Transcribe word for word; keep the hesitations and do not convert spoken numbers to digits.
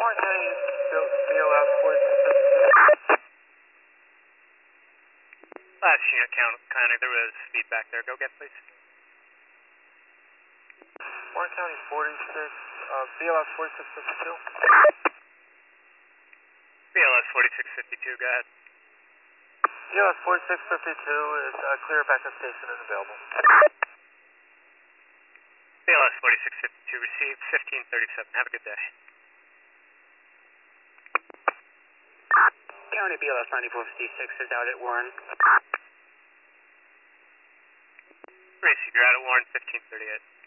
Warren County, B L S forty-six fifty-two. Last unit count, County, there was feedback there. Go get, please. Warren County forty-six, uh, B L S forty-six fifty-two. B L S forty-six fifty-two, go ahead. B L S forty-six fifty-two is uh, clear, backup station is available. B L S forty-six fifty-two received, fifteen thirty-seven. Have a good day. County B L S ninety-four fifty-six is out at Warren. Received, you're out at Warren, fifteen thirty-eight.